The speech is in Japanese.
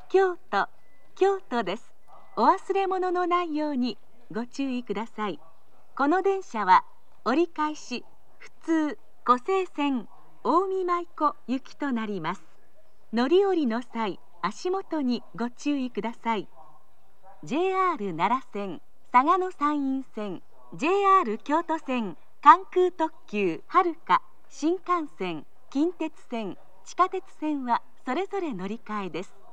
京都、京都です。お忘れ物のないようにご注意ください。この電車は折り返し普通湖西線近江舞子行きとなります。乗り降りの際、足元にご注意ください。JR 奈良線、嵯峨野山陰線、JR 京都線、関空特急はるか、新幹線、近鉄線、地下鉄線はそれぞれ乗り換えです。